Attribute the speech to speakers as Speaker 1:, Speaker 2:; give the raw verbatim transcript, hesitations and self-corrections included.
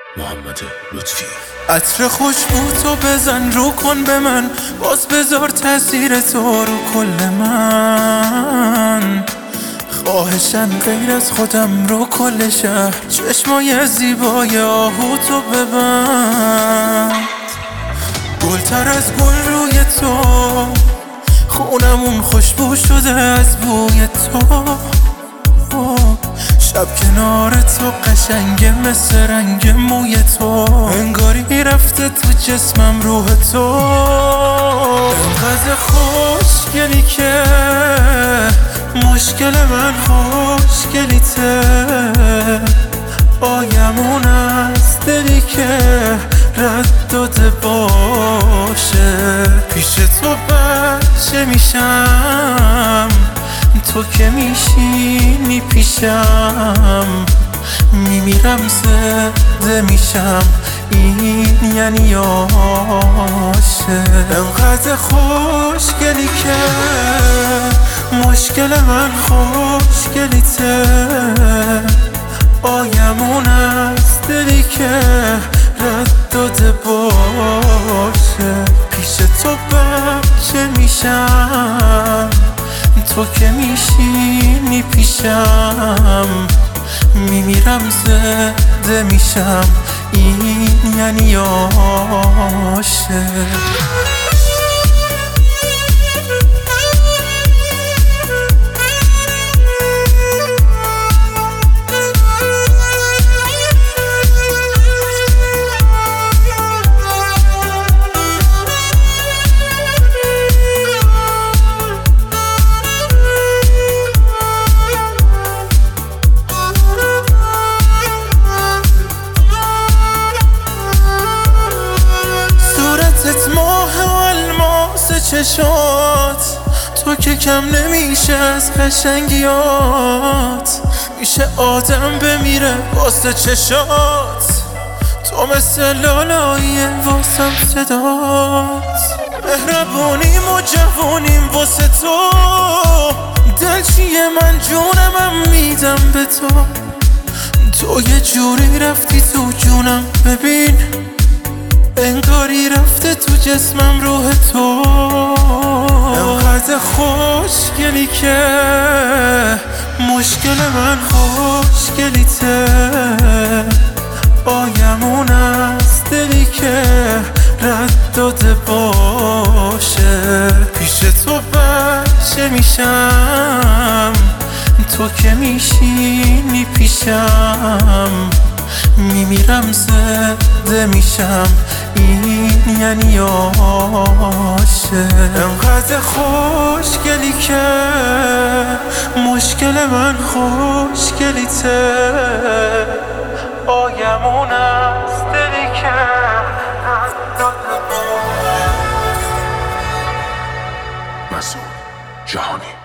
Speaker 1: محمد لطفی.
Speaker 2: عطر خوشبو تو بزن رو کن به من، باز بذار تاثیر تو رو کل من. خواهشن غیر از خودم رو کل شهر، چشمای زیبای آهو تو ببند. گلتر از گل روی تو، خونمون خوشبو شده از بوی تو. شب کنار تو قشنگه مثل رنگ موی تو، انگاری رفته تو جسمم روح تو. انقدر خوشگلی که مشکل من خوشگلیته. آیمون از دلی که رد داده باشه. پیش تو بچه میشم، تو که میشینی پیشم. میمیرم زده میشم، این یعنی عاشق. انقدر خوشگلی که مشکل من خوشگلیته. آیمون از دلی که رد داده باشه. پیش تو بچه میشم، تو که میشینی پیشم. میمیرم زده میشم، این یعنی عاشق. چشات تو که کم نمیشه از قشنگیات. میشه آدم بمیره واسه چشات. تو مثل لالاییه واسم صدات. مهربونیم و جوونیم واسه تو. دل چیه من جونمم میدم به تو. تو یه جوری رفتی تو جونم، ببین انگاری رفته تو جسمم روح تو. انقدر خوشگلی که مشکل من خوشگلیته. آیمون از دلی که رد داده باشه. پیش تو بچه میشم، تو که میشینی پیشم. میمیرم زده میشم، این یعنی عاشق. انقدر خوشگلی که مشکل من خوشگلیته. آیمون از دلی که
Speaker 1: مسعود جهانی.